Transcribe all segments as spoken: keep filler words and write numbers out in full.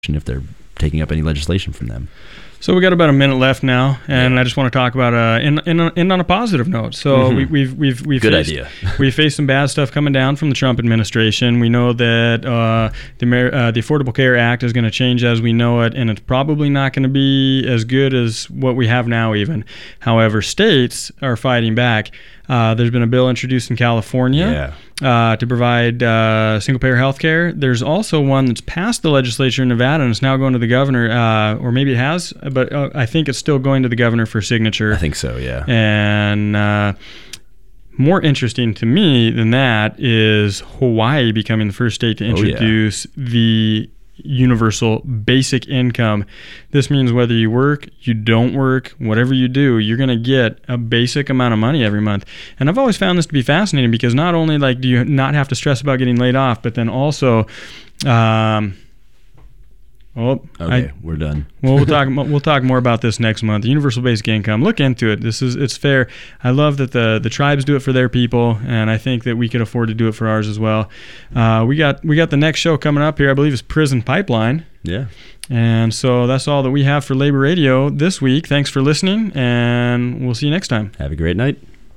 if they're taking up any legislation from them. So we got about a minute left now, and yeah. I just want to talk about uh, in in in on a positive note. So mm-hmm. we, we've we've we've good faced, idea. we faced some bad stuff coming down from the Trump administration. We know that uh, the uh, the Affordable Care Act is going to change as we know it, and it's probably not going to be as good as what we have now. Even, however, states are fighting back. Uh, there's been a bill introduced in California yeah. uh, to provide uh, single-payer health care. There's also one that's passed the legislature in Nevada and it's now going to the governor, uh, or maybe it has, but uh, I think it's still going to the governor for signature. I think so, yeah. And uh, more interesting to me than that is Hawaii becoming the first state to introduce oh, yeah. the universal basic income. This means whether you work, you don't work, whatever you do, you're going to get a basic amount of money every month. And I've always found this to be fascinating because not only like do you not have to stress about getting laid off, but then also um Oh, okay, I, we're done. well, we'll talk. We'll talk more about this next month. The universal basic income. Look into it. This is it's fair. I love that the the tribes do it for their people, and I think that we could afford to do it for ours as well. Uh, we got we got the next show coming up here. I believe it's Prison Pipeline. Yeah. And so that's all that we have for Labor Radio this week. Thanks for listening, and we'll see you next time. Have a great night.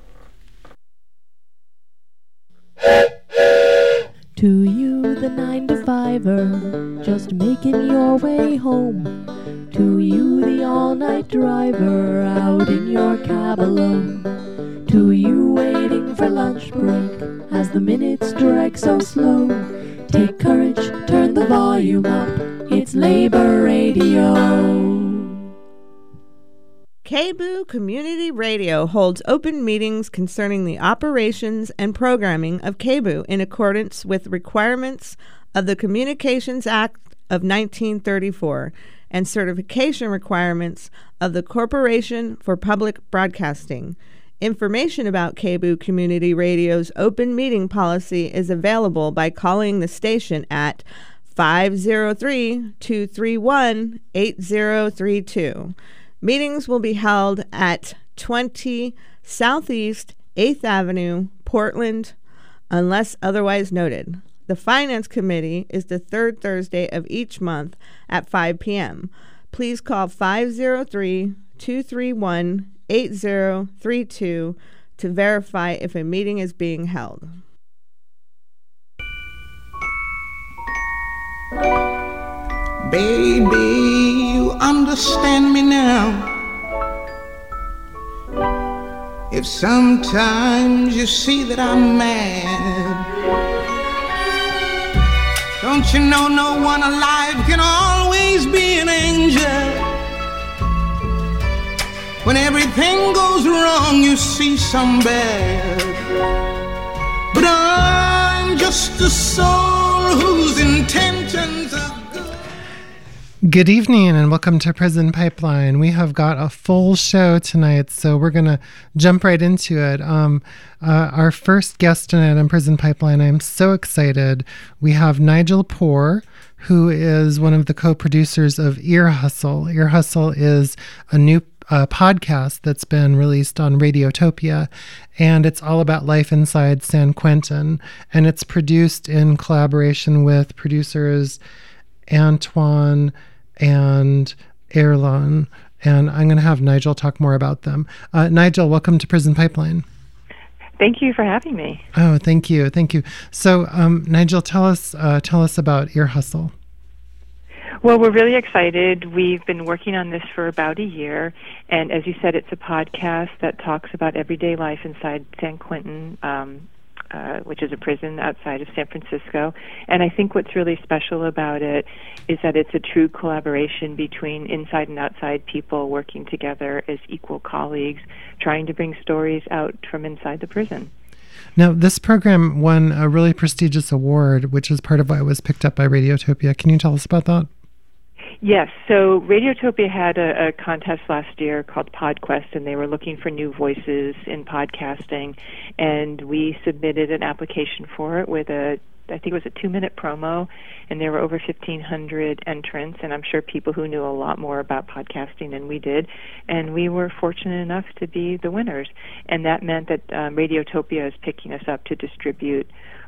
To you, the nine to fiver, just making your way home. To you, the all-night driver, out in your cab alone. To you, waiting for lunch break, as the minutes drag so slow. Take courage, turn the volume up, it's Labor Radio. K B U Community Radio holds open meetings concerning the operations and programming of K B U in accordance with requirements of the Communications Act of nineteen thirty-four and certification requirements of the Corporation for Public Broadcasting. Information about K B U Community Radio's open meeting policy is available by calling the station at five oh three, two three one, eight oh three two. Meetings will be held at twenty Southeast eighth Avenue, Portland, unless otherwise noted. The Finance Committee is the third Thursday of each month at five p.m. Please call five oh three, two three one, eight oh three two to verify if a meeting is being held. Baby, you understand me now. If sometimes you see that I'm mad, don't you know no one alive can always be an angel? When everything goes wrong, you see some bad. But I'm just a soul whose intentions are good. Good evening and welcome to Prison Pipeline. We have got a full show tonight, so we're going to jump right into it. Um, uh, our first guest tonight on Prison Pipeline, I'm so excited. We have Nigel Poor, who is one of the co-producers of Ear Hustle. Ear Hustle is a new uh, podcast that's been released on Radiotopia, and it's all about life inside San Quentin, and it's produced in collaboration with producers Antoine and Erlon, and I'm going to have Nigel talk more about them. Uh, Nigel, welcome to Prison Pipeline. Thank you for having me. Oh, thank you, thank you. So, um, Nigel, tell us uh, tell us about Ear Hustle. Well, we're really excited. We've been working on this for about a year, and as you said, it's a podcast that talks about everyday life inside San Quentin, um, uh, which is a prison outside of San Francisco. And I think what's really special about it is that it's a true collaboration between inside and outside people working together as equal colleagues, trying to bring stories out from inside the prison. Now, this program won a really prestigious award, which is part of why it was picked up by Radiotopia. Can you tell us about that? Yes, so Radiotopia had a, a contest last year called PodQuest, and they were looking for new voices in podcasting, and we submitted an application for it with a, I think it was a two-minute promo, and there were over fifteen hundred entrants, and I'm sure people who knew a lot more about podcasting than we did, and we were fortunate enough to be the winners, and that meant that um, Radiotopia is picking us up to distribute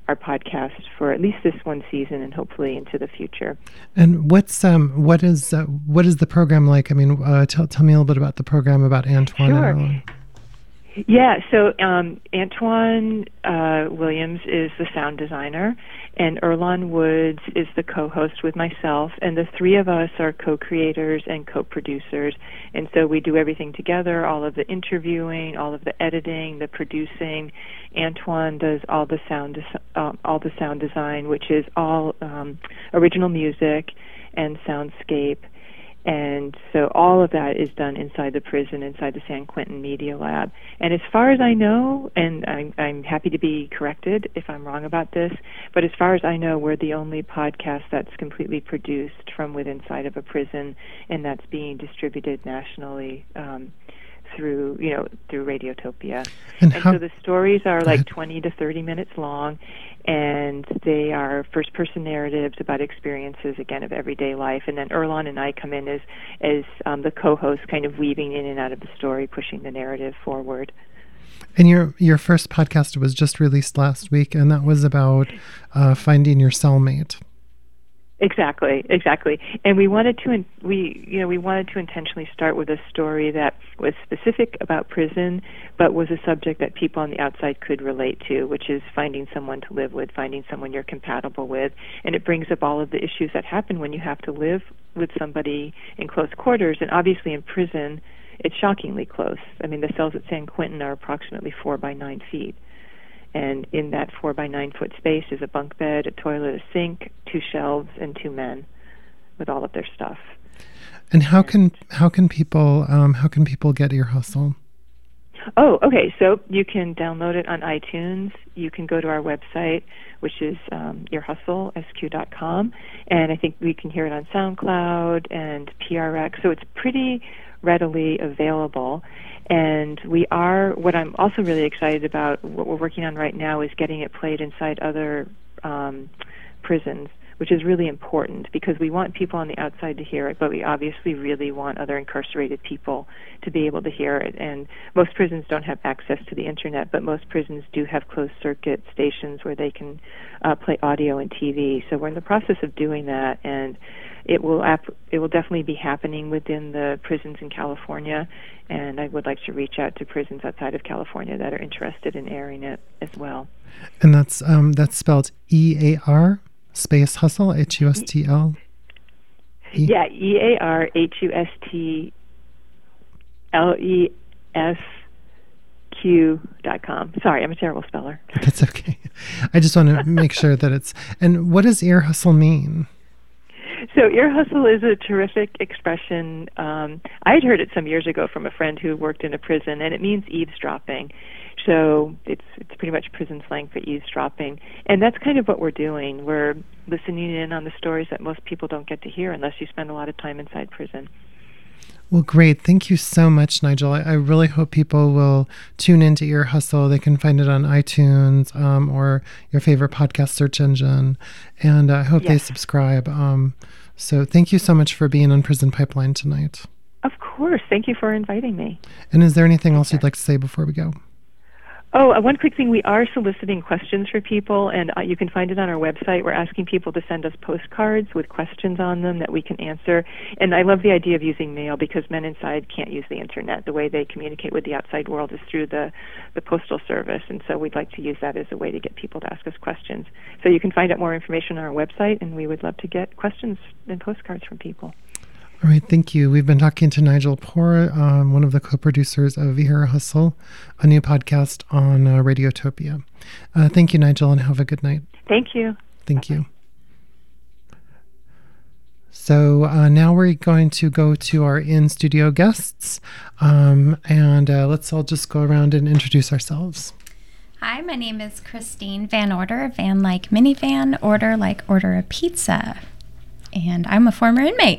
our podcast for at least this one season and hopefully into the future. And what's um what is uh, what is the program like? I mean, uh, tell tell me a little bit about the program, about Antoine. Sure. And Erlan. Yeah, so um, Antoine uh, Williams is the sound designer, and Erlan Woods is the co-host with myself, and the three of us are co-creators and co-producers, and so we do everything together, all of the interviewing, all of the editing, the producing. Antoine does all the sound, uh, all the sound design, which is all um, original music and soundscape. And so all of that is done inside the prison, inside the San Quentin Media Lab. And as far as I know, and I'm, I'm happy to be corrected if I'm wrong about this, but as far as I know, we're the only podcast that's completely produced from within inside of a prison, and that's being distributed nationally um, through, you know, through Radiotopia. And, and how, so the stories are like twenty to thirty minutes long, and they are first-person narratives about experiences, again, of everyday life. And then Erlan and I come in as, as um, the co-hosts, kind of weaving in and out of the story, pushing the narrative forward. And your your first podcast was just released last week, and that was about uh, finding your cellmate. Exactly, exactly. And we wanted to, we you know, we wanted to intentionally start with a story that was specific about prison, but was a subject that people on the outside could relate to, which is finding someone to live with, finding someone you're compatible with. And it brings up all of the issues that happen when you have to live with somebody in close quarters. And obviously in prison, it's shockingly close. I mean, the cells at San Quentin are approximately four by nine feet. And in that four by nine foot space is a bunk bed, a toilet, a sink, two shelves, and two men with all of their stuff. And how can how can people um, how can people get Ear Hustle? Oh, okay. So you can download it on iTunes. You can go to our website, which is um, ear hustle s q dot com, and I think we can hear it on SoundCloud and P R X. So it's pretty readily available. And we are, what I'm also really excited about, what we're working on right now is getting it played inside other um, prisons, which is really important because we want people on the outside to hear it, but we obviously really want other incarcerated people to be able to hear it. And most prisons don't have access to the internet, but most prisons do have closed-circuit stations where they can uh, play audio and T V. So we're in the process of doing that, and it will ap- it will definitely be happening within the prisons in California, and I would like to reach out to prisons outside of California that are interested in airing it as well. And that's um, that's spelled E A R space hustle, H U S T L? E- yeah, E A R H U S T L E S Q dot com. Sorry, I'm a terrible speller. That's okay. I just want to make sure that it's... And what does Ear Hustle mean? So ear hustle is a terrific expression. Um, I had heard it some years ago from a friend who worked in a prison, and it means eavesdropping. So it's it's pretty much prison slang for eavesdropping. And that's kind of what we're doing. We're listening in on the stories that most people don't get to hear unless you spend a lot of time inside prison. Well, great. Thank you so much, Nigel. I, I really hope people will tune into Ear Hustle. They can find it on iTunes um, or your favorite podcast search engine. And I hope yes. they subscribe. Um, so thank you so much for being on Prison Pipeline tonight. Of course. Thank you for inviting me. And is there anything else you'd like to say before we go? Oh, uh, one quick thing. We are soliciting questions for people, and uh, you can find it on our website. We're asking people to send us postcards with questions on them that we can answer. And I love the idea of using mail because men inside can't use the Internet. The way they communicate with the outside world is through the, the postal service, and so we'd like to use that as a way to get people to ask us questions. So you can find out more information on our website, and we would love to get questions and postcards from people. All right, thank you. We've been talking to Nigel Poor, um, one of the co-producers of Ear Hustle, a new podcast on uh, Radiotopia. Uh, thank you, Nigel, and have a good night. Thank you. Thank Bye-bye. you. So uh, now we're going to go to our in-studio guests, um, and uh, let's all just go around and introduce ourselves. Hi, my name is Christine Van Order, van like minivan, order like order a pizza, and I'm a former inmate.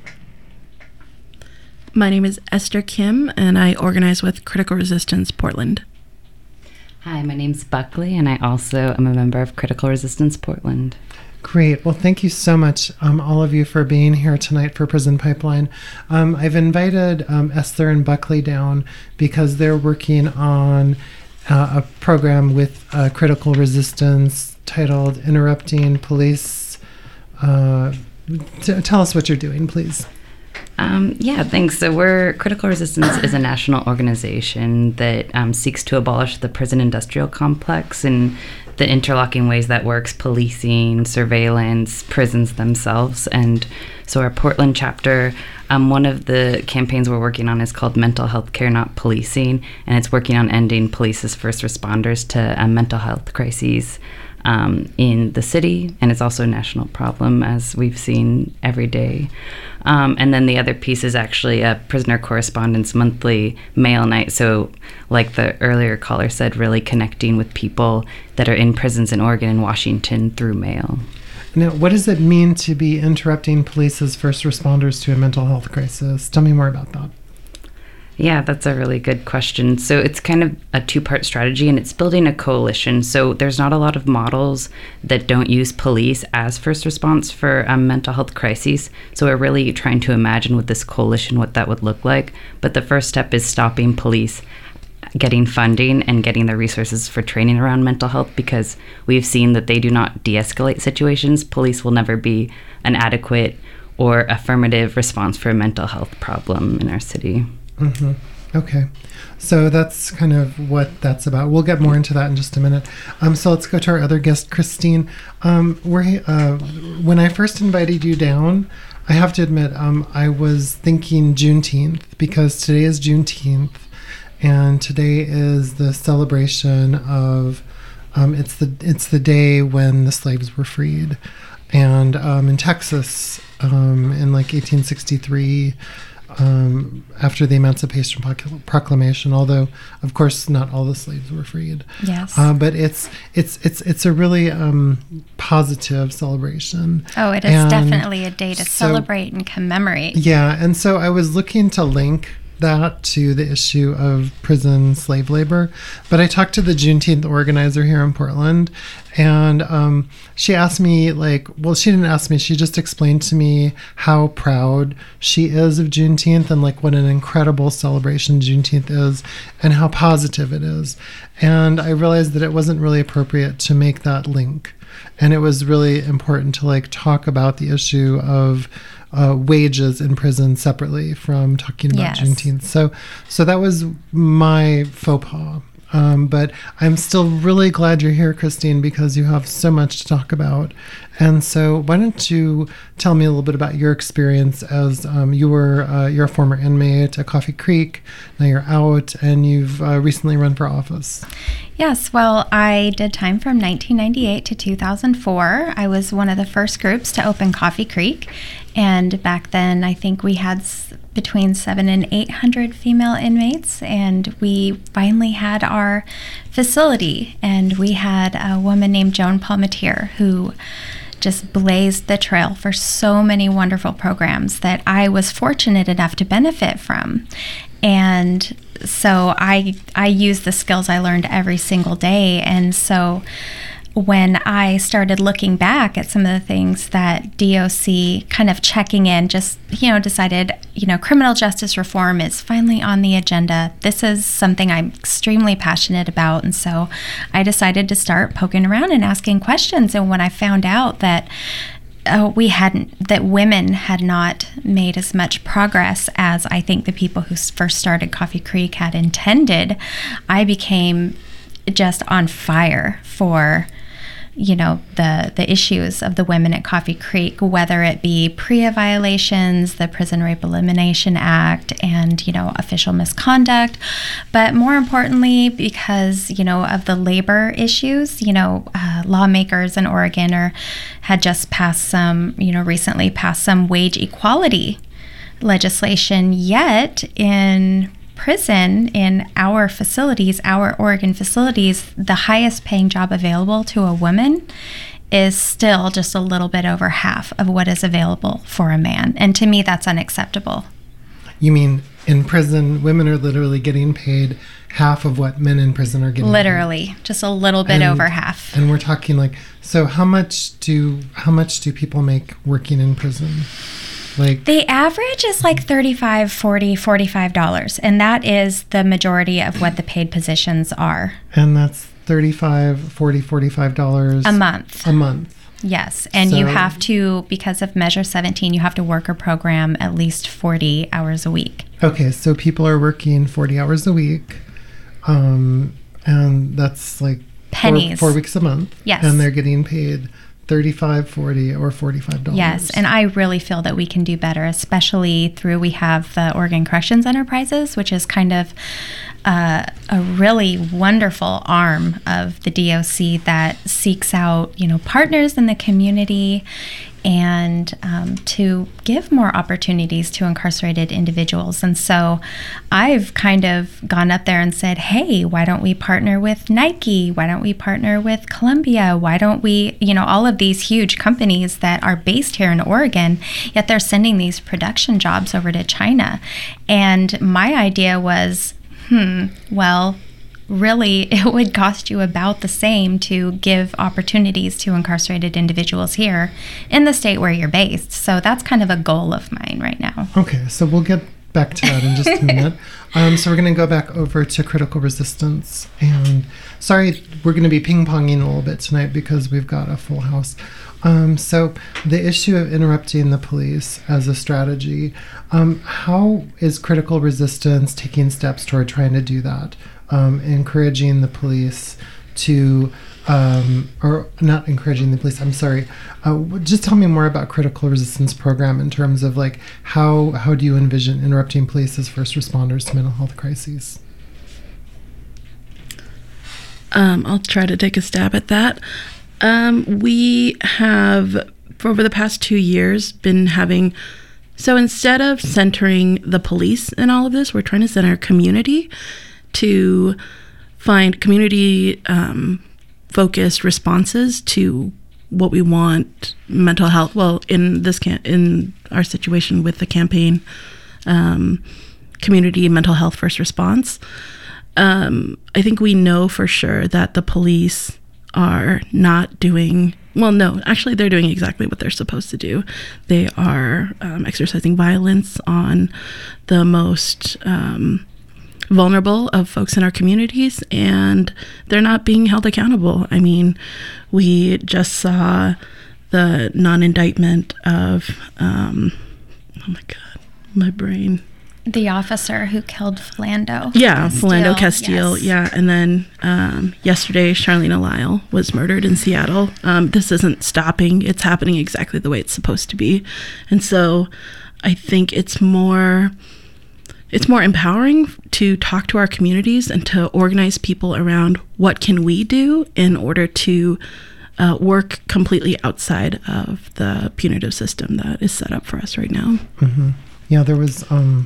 My name is Esther Kim, and I organize with Critical Resistance Portland. Hi, my name's Buckley, and I also am a member of Critical Resistance Portland. Great. Well, thank you so much, um, all of you, for being here tonight for Prison Pipeline. Um, I've invited um, Esther and Buckley down because they're working on uh, a program with uh, Critical Resistance titled Interrupting Police. Uh, t- tell us what you're doing, please. Um, yeah, thanks. So we're Critical Resistance is a national organization that um, seeks to abolish the prison industrial complex and the interlocking ways that works, policing, surveillance, prisons themselves. And so our Portland chapter, um, one of the campaigns we're working on is called Mental Health Care, Not Policing, and it's working on ending police as first responders to um, mental health crises um, in the city, and it's also a national problem, as we've seen every day. Um, and then the other piece is actually a Prisoner Correspondence Monthly mail night. So like the earlier caller said, really connecting with people that are in prisons in Oregon and Washington through mail. Now, what does it mean to be interrupting police as first responders to a mental health crisis? Tell me more about that. Yeah, that's a really good question. So it's kind of a two-part strategy, and it's building a coalition. So there's not a lot of models that don't use police as first response for um, mental health crises. So we're really trying to imagine with this coalition what that would look like. But the first step is stopping police getting funding and getting the resources for training around mental health, because we've seen that they do not de-escalate situations. Police will never be an adequate or affirmative response for a mental health problem in our city. Mm-hmm. Okay. So that's kind of what that's about. We'll get more into that in just a minute. Um, so let's go to our other guest, Christine. Um, we're, uh, when I first invited you down, I have to admit, um, I was thinking Juneteenth, because today is Juneteenth, and today is the celebration of, um, it's the it's the day when the slaves were freed. And um, in Texas, um, in like eighteen sixty-three, Um, after the Emancipation Proclamation, although of course not all the slaves were freed. Yes. Uh, but it's it's it's it's a really um, positive celebration. Oh, it is and definitely a day to so, celebrate and commemorate. Yeah, and so I was looking to link that to the issue of prison slave labor, but I talked to the Juneteenth organizer here in Portland, and um, she asked me, like, well, she didn't ask me, she just explained to me how proud she is of Juneteenth and like what an incredible celebration Juneteenth is and how positive it is. And I realized that it wasn't really appropriate to make that link, and it was really important to like talk about the issue of Uh, wages in prison separately from talking about Yes. Juneteenth. So, so that was my faux pas. Um, but I'm still really glad you're here, Christine, because you have so much to talk about. And so, why don't you tell me a little bit about your experience as um, you were uh, you're a former inmate at Coffee Creek. Now you're out, and you've uh, recently run for office. Yes, well, I did time from nineteen ninety-eight to two thousand four. I was one of the first groups to open Coffee Creek, and back then I think we had s- between seven and eight hundred female inmates, and we finally had our facility, and we had a woman named Joan Palmatier who just blazed the trail for so many wonderful programs that I was fortunate enough to benefit from. And so I I use the skills I learned every single day. And so when I started looking back at some of the things that D O C kind of checking in, just, you know, decided, you know, criminal justice reform is finally on the agenda. This is something I'm extremely passionate about. And so I decided to start poking around and asking questions. And when I found out that Uh, we hadn't, that women had not made as much progress as I think the people who first started Coffee Creek had intended, I became just on fire for, you know, the the issues of the women at Coffee Creek, whether it be P R E A violations, the Prison Rape Elimination Act, and, you know, official misconduct. But more importantly, because, you know, of the labor issues, you know, uh, lawmakers in Oregon are, had just passed some, you know, recently passed some wage equality legislation, yet in prison, in our facilities, our Oregon facilities, the highest paying job available to a woman is still just a little bit over half of what is available for a man. And to me, that's unacceptable. You mean in prison, women are literally getting paid half of what men in prison are getting Literally, paid? just a little bit and, over half. And we're talking like, so how much do how much do people make working in prison? Like, the average is like thirty-five, forty, forty-five dollars, and that is the majority of what the paid positions are. And that's thirty-five, forty, forty-five dollars a month. A month. Yes, and So- you have to, because of Measure seventeen, you have to work or program at least forty hours a week. Okay, so people are working forty hours a week, um, and that's like Pennies. Four, four weeks a month. Yes. And they're getting paid thirty-five, forty, or forty-five dollars. Yes, and I really feel that we can do better, especially through, we have the Oregon Corrections Enterprises, which is kind of uh, a really wonderful arm of the D O C that seeks out, you know, partners in the community and um, to give more opportunities to incarcerated individuals. And so I've kind of gone up there and said, hey, why don't we partner with Nike? Why don't we partner with Columbia? Why don't we, you know, all of these huge companies that are based here in Oregon, yet they're sending these production jobs over to China. And my idea was, hmm, well, really, it would cost you about the same to give opportunities to incarcerated individuals here in the state where you're based. So that's kind of a goal of mine right now. Okay, so we'll get back to that in just a minute. Um, so we're going to go back over to critical resistance. And sorry, we're going to be ping-ponging a little bit tonight because we've got a full house. Um, so the issue of interrupting the police as a strategy, um, how is critical resistance taking steps toward trying to do that? Um, encouraging the police to, um, or not encouraging the police, I'm sorry, uh, just tell me more about critical resistance program in terms of like how, how do you envision interrupting police as first responders to mental health crises? Um, I'll try to take a stab at that. Um, we have, for over the past two years, been having, so instead of centering the police in all of this, we're trying to center community to find community um, focused responses to what we want mental health. Well, in this can in our situation with the campaign, um, community mental health first response. Um, I think we know for sure that the police are not doing well. No, actually, they're doing exactly what they're supposed to do. They are um, exercising violence on the most Um, vulnerable of folks in our communities, and they're not being held accountable. I mean, we just saw the non-indictment of, um, oh my God, my brain. The officer who killed Philando. Yeah, Castile. Philando Castile. Yes. Yeah, and then um, yesterday, Charlene Lyle was murdered in Seattle. Um, this isn't stopping. It's happening exactly the way it's supposed to be. And so I think it's more... It's more empowering to talk to our communities and to organize people around what can we do in order to uh, work completely outside of the punitive system that is set up for us right now. Mm-hmm. Yeah, there was um,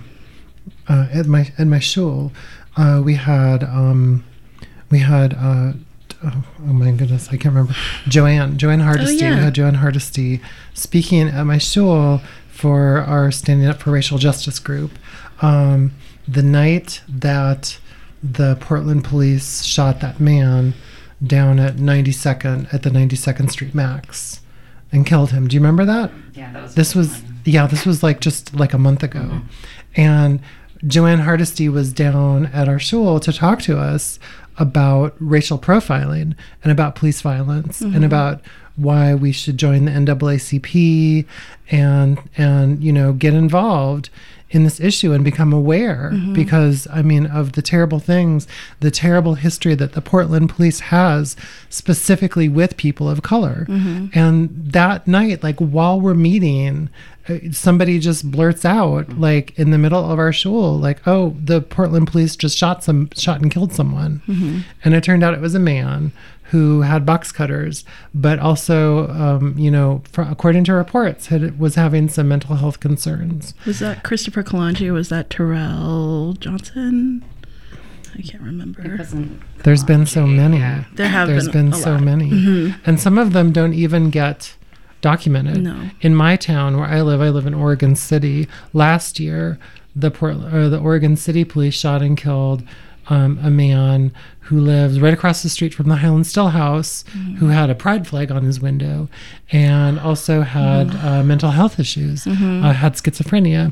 uh, at my at my shul, uh, we had um, we had uh, oh, oh my goodness, I can't remember Joanne Joanne Hardesty. Oh, yeah. We had Joanne Hardesty speaking at my shul for our Standing Up for Racial Justice group. Um, the night that the Portland police shot that man down at ninety-second at the ninety-second Street Max and killed him. Do you remember that? Yeah, that was. This was fun. yeah, this was like just like a month ago, Mm-hmm. and Joanne Hardesty was down at our shul to talk to us about racial profiling and about police violence Mm-hmm. and about why we should join the N double A C P and and you know get involved in this issue and become aware Mm-hmm. because I mean of the terrible things, the terrible history that the Portland police has specifically with people of color. Mm-hmm. And that night, like while we're meeting, uh, somebody just blurts out like in the middle of our shul, like, "Oh, the Portland police just shot some shot and killed someone." Mm-hmm. And it turned out it was a man who had box cutters, but also, um, you know, for, according to reports, had, was having some mental health concerns. Was that Christopher Kalanji or was that Terrell Johnson? I can't remember. It wasn't There's been so many. Yeah. There have There's been, been a so lot. many. Mhm. And some of them don't even get documented. No. In my town where I live, I live in Oregon City. Last year, the Port, or the Oregon City police shot and killed um, a man who lived right across the street from the Highland Stillhouse, mm-hmm. who had a pride flag on his window, and also had mm-hmm. uh, mental health issues, mm-hmm. uh, had schizophrenia,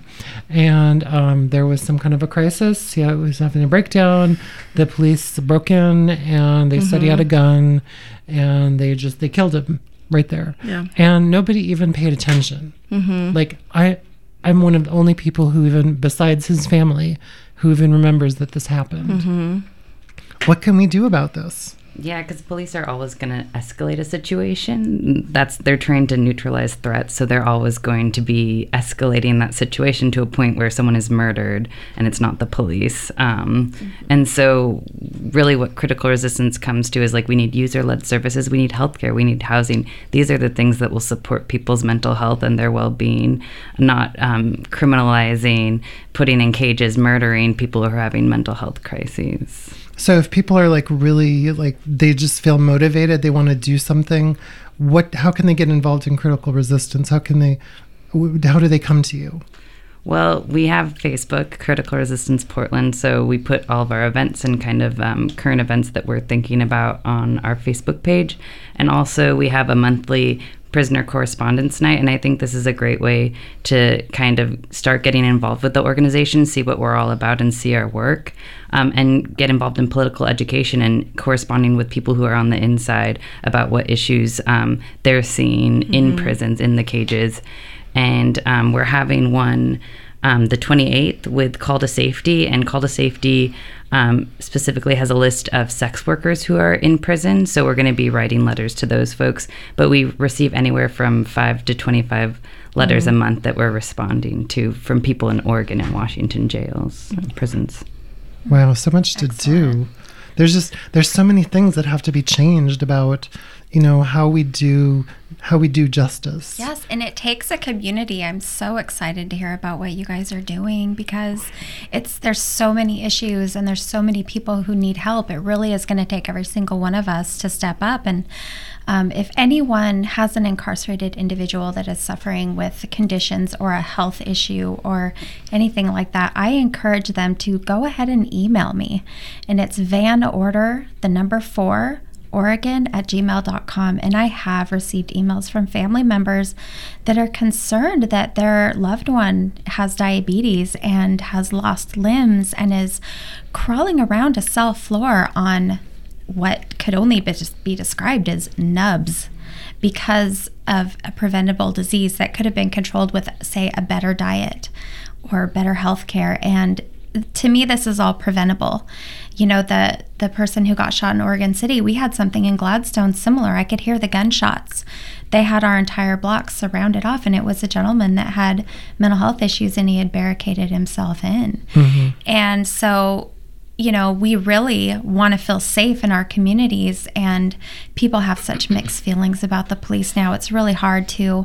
and um, there was some kind of a crisis. He was having a breakdown. The police broke in, and they mm-hmm. said he had a gun, and they just they killed him right there. Yeah. And nobody even paid attention. Mm-hmm. Like I, I'm one of the only people who even, besides his family, who even remembers that this happened. Mm-hmm. What can we do about this? Yeah, because police are always going to escalate a situation. That's they're trained to neutralize threats, so they're always going to be escalating that situation to a point where someone is murdered and it's not the police. Um, mm-hmm. And so, really, what critical resistance comes to is like we need user-led services, we need healthcare, we need housing. These are the things that will support people's mental health and their well-being, not um, criminalizing, putting in cages, murdering people who are having mental health crises. So if people are like really like they just feel motivated, they want to do something, what how can they get involved in critical resistance? How can they how do they come to you? Well, we have Facebook, Critical Resistance Portland, so we put all of our events and kind of um, current events that we're thinking about on our Facebook page. And also we have a monthly prisoner correspondence night, and I think this is a great way to kind of start getting involved with the organization, see what we're all about, and see our work, um, and get involved in political education and corresponding with people who are on the inside about what issues um, they're seeing mm-hmm. in prisons, in the cages. And um, we're having one um, the twenty-eighth with Call to Safety, and Call to Safety um, specifically has a list of sex workers who are in prison. So we're going to be writing letters to those folks, but we receive anywhere from five to twenty-five letters mm-hmm. a month that we're responding to from people in Oregon and Washington jails, mm-hmm. prisons. Wow, so much to Excellent. do. There's just there's so many things that have to be changed about, you know, how we do how we do justice. Yes, and it takes a community. I'm so excited to hear about what you guys are doing, because it's there's so many issues and there's so many people who need help. It really is going to take every single one of us to step up. And um, if anyone has an incarcerated individual that is suffering with conditions or a health issue or anything like that, I encourage them to go ahead and email me. And it's Van Order, the number four, Oregon at gmail dot com. And I have received emails from family members that are concerned that their loved one has diabetes and has lost limbs and is crawling around a cell floor on what could only be, just be described as nubs because of a preventable disease that could have been controlled with, say, a better diet or better health care. And to me, this is all preventable. You know, the the person who got shot in Oregon City, we had something in Gladstone similar. I could hear the gunshots. They had our entire block surrounded off, and it was a gentleman that had mental health issues, and he had barricaded himself in. Mm-hmm. And so, you know, we really want to feel safe in our communities, and people have such mixed feelings about the police now. It's really hard to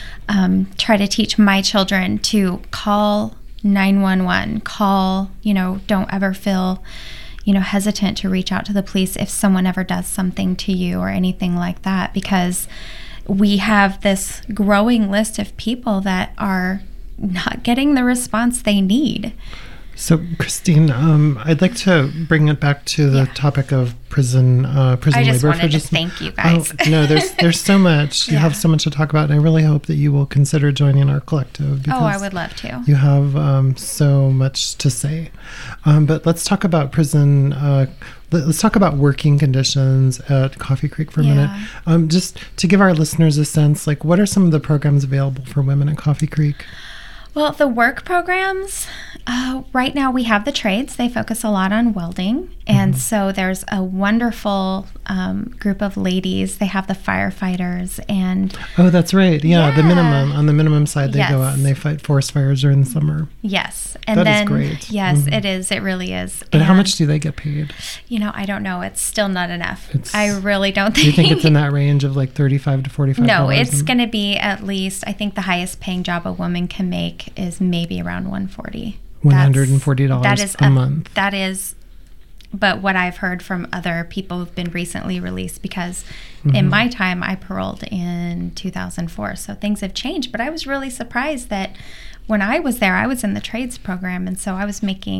um, try to teach my children to call nine one one, call, you know, don't ever feel, you know, hesitant to reach out to the police if someone ever does something to you or anything like that, because we have this growing list of people that are not getting the response they need. So, Christine, um, I'd like to bring it back to the yeah. topic of prison uh, prison I just labor. wanted for to just thank you guys. Oh, no, there's there's so much. You yeah. have so much to talk about, and I really hope that you will consider joining our collective. Because oh, I would love to. You have um, so much to say. Um, but let's talk about prison. Uh, let's talk about working conditions at Coffee Creek for a yeah. minute. Um, just to give our listeners a sense, like, what are some of the programs available for women at Coffee Creek? Well, the work programs, uh, right now we have the trades. They focus a lot on welding. And mm-hmm. so there's a wonderful um, group of ladies. They have the firefighters and... Oh, that's right. Yeah, yeah. the minimum. On the minimum side, they yes. go out and they fight forest fires during the summer. Yes. And that then, is great. Yes, mm-hmm. it is. It really is. But and, how much do they get paid? You know, I don't know. It's still not enough. It's, I really don't think... Do you think it's in that range of like thirty-five to forty-five dollars? No, it's going to be at least, I think the highest paying job a woman can make is maybe around one hundred forty dollars. one hundred forty dollars that is a, a month. That is, but what I've heard from other people who've been recently released, because mm-hmm. in my time I paroled in two thousand four, so things have changed. But I was really surprised that when I was there, I was in the trades program, and so I was making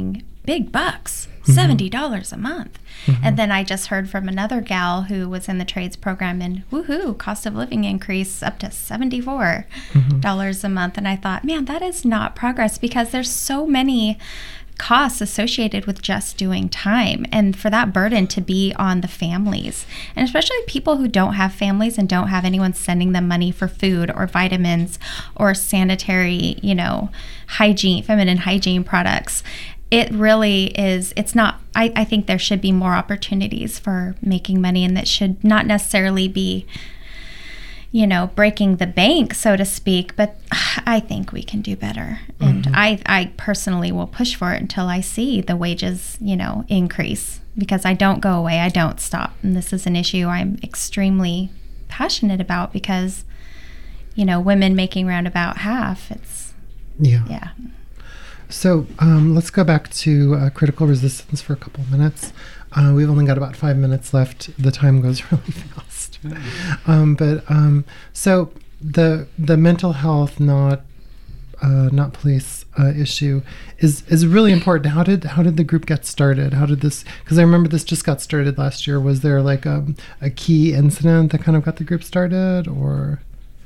big bucks, Mm-hmm. seventy dollars a month. Mm-hmm. And then I just heard from another gal who was in the trades program, and woohoo, cost of living increase up to seventy-four dollars Mm-hmm. a month. And I thought, man, that is not progress, because there's so many costs associated with just doing time, and for that burden to be on the families, and especially people who don't have families and don't have anyone sending them money for food or vitamins or sanitary, you know, hygiene, feminine hygiene products. It really is, it's not, I, I think there should be more opportunities for making money, and that should not necessarily be, you know, breaking the bank, so to speak, but I think we can do better. And Mm-hmm. I, I personally will push for it until I see the wages, you know, increase, because I don't go away, I don't stop. And this is an issue I'm extremely passionate about, because, you know, women making around about half, it's, Yeah. yeah. So um, let's go back to uh, critical resistance for a couple of minutes. Uh, we've only got about five minutes left. The time goes really fast. Um, but um, so the the mental health, not uh, not police uh, issue is is really important. How did how did the group get started? How did this? Because I remember this just got started last year. Was there like a a key incident that kind of got the group started, or?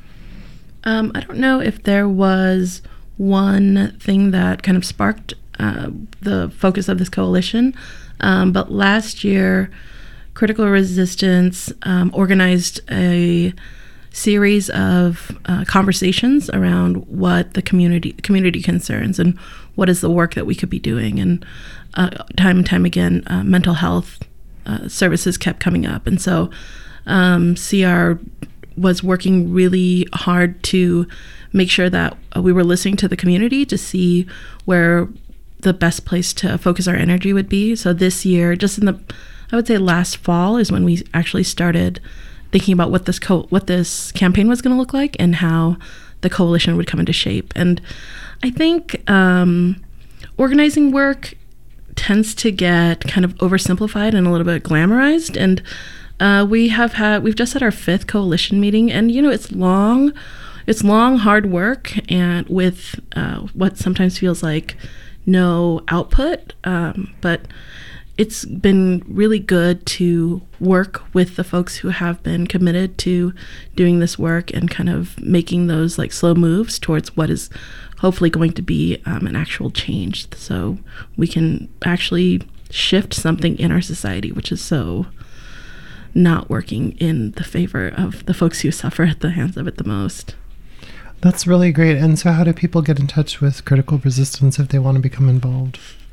Um, I don't know if there was one thing that kind of sparked uh, the focus of this coalition, um, but last year, Critical Resistance um, organized a series of uh, conversations around what the community community concerns and what is the work that we could be doing. And uh, time and time again, uh, mental health uh, services kept coming up, and so um, C R was working really hard to make sure that uh, we were listening to the community to see where the best place to focus our energy would be. So this year, just in the, I would say last fall, is when we actually started thinking about what this co- what this campaign was going to look like and how the coalition would come into shape. And I think um, organizing work tends to get kind of oversimplified and a little bit glamorized. And uh, we have had, we've just had our fifth coalition meeting, and you know, it's long, it's long, hard work, and with uh, what sometimes feels like no output. Um, but it's been really good to work with the folks who have been committed to doing this work and kind of making those like slow moves towards what is hopefully going to be um, an actual change, so we can actually shift something in our society which is so not working in the favor of the folks who suffer at the hands of it the most. That's really great. And so how do people get in touch with Critical Resistance if they want to become involved?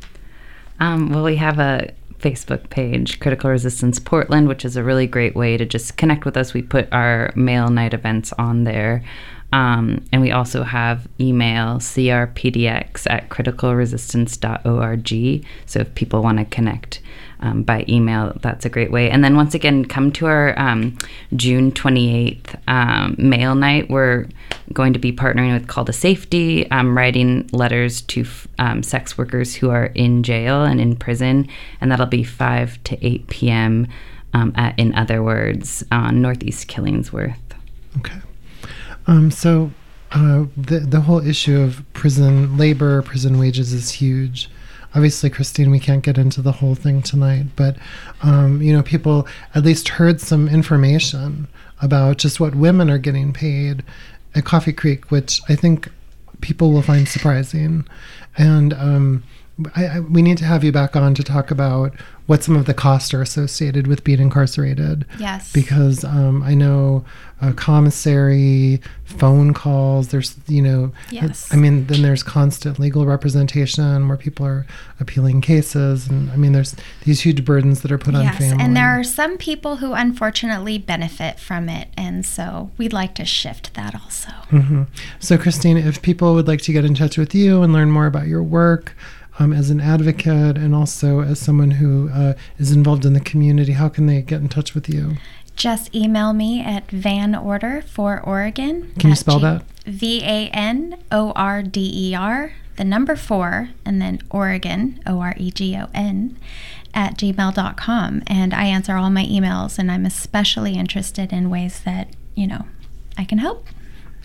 Um, well, we have a Facebook page, Critical Resistance Portland, which is a really great way to just connect with us. We put our male night events on there. Um, and we also have email, c r p d x at critical resistance dot org. So if people want to connect um, by email, that's a great way. And then once again, come to our um, June twenty-eighth um, mail night. We're going to be partnering with Call to Safety, um, writing letters to um, sex workers who are in jail and in prison. And that'll be five to eight p.m. Um, at In Other Words on Northeast Killingsworth. Okay. Um, so uh, the the whole issue of prison labor, prison wages is huge. Obviously, Christine, we can't get into the whole thing tonight, but um, you know, people at least heard some information about just what women are getting paid at Coffee Creek, which I think people will find surprising. And um, I, I, we need to have you back on to talk about what some of the costs are associated with being incarcerated. Yes. Because um, I know a commissary, phone calls, there's, you know, Yes. I mean, then there's constant legal representation where people are appealing cases. And I mean, there's these huge burdens that are put Yes, on families. and there are some people who unfortunately benefit from it, and so we'd like to shift that also. Mm-hmm. So, Christine, if people would like to get in touch with you and learn more about your work um, as an advocate and also as someone who uh, is involved in the community, how can they get in touch with you? Just email me at vanorder for Oregon. Can you at spell G- that? V A N O R D E R, the number four, and then Oregon, O R E G O N, at gmail dot com. And I answer all my emails, and I'm especially interested in ways that, you know, I can help.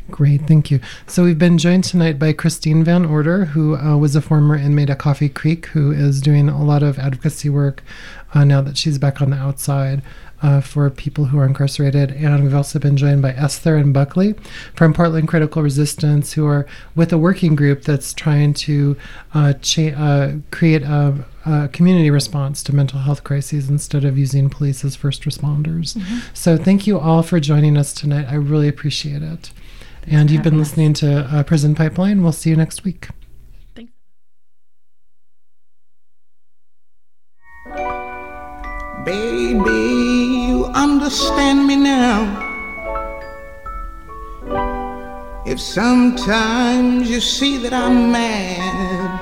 Great, thank you. So we've been joined tonight by Christine Van Order, who uh, was a former inmate at Coffee Creek, who is doing a lot of advocacy work uh, now that she's back on the outside uh, for people who are incarcerated. And we've also been joined by Esther and Buckley from Portland Critical Resistance, who are with a working group that's trying to uh, cha- uh, create a, a community response to mental health crises instead of using police as first responders. Mm-hmm. So thank you all for joining us tonight. I really appreciate it. And you've been listening to uh, Prison Pipeline. We'll see you next week. Thanks. Baby, you understand me now. If sometimes you see that I'm mad,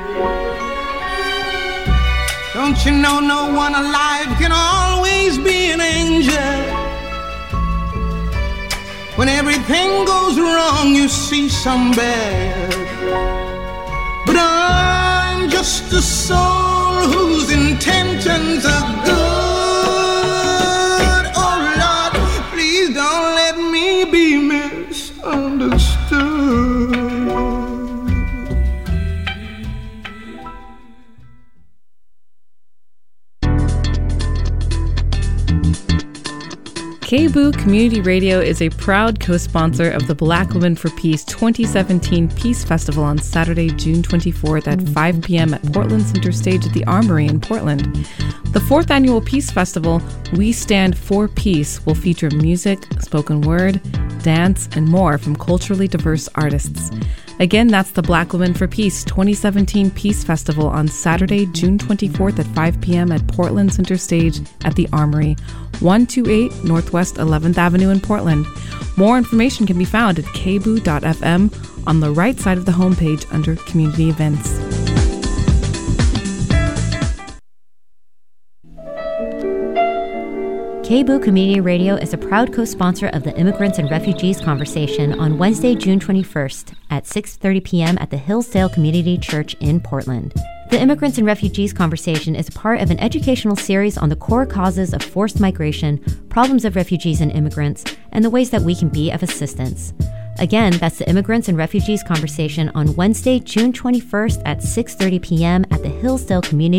don't you know no one alive can always be an angel? When everything goes wrong, you see some bad. But I'm just a soul whose intentions are good. Oh Lord, please don't let me be misunderstood. K B U Community Radio is a proud co-sponsor of the Black Women for Peace twenty seventeen Peace Festival on Saturday, June twenty-fourth at five p.m. at Portland Center Stage at the Armory in Portland. The fourth annual Peace Festival, We Stand for Peace, will feature music, spoken word, dance, and more from culturally diverse artists. Again, that's the Black Women for Peace twenty seventeen Peace Festival on Saturday, June twenty-fourth at five p.m. at Portland Center Stage at the Armory, one twenty-eight Northwest eleventh Avenue in Portland. More information can be found at k b u dot f m on the right side of the homepage under Community Events. K B U Community Radio is a proud co-sponsor of the Immigrants and Refugees Conversation on Wednesday, June twenty-first at six thirty p.m. at the Hillsdale Community Church in Portland. The Immigrants and Refugees Conversation is part of an educational series on the core causes of forced migration, problems of refugees and immigrants, and the ways that we can be of assistance. Again, that's the Immigrants and Refugees Conversation on Wednesday, June twenty-first at six thirty p.m. at the Hillsdale Community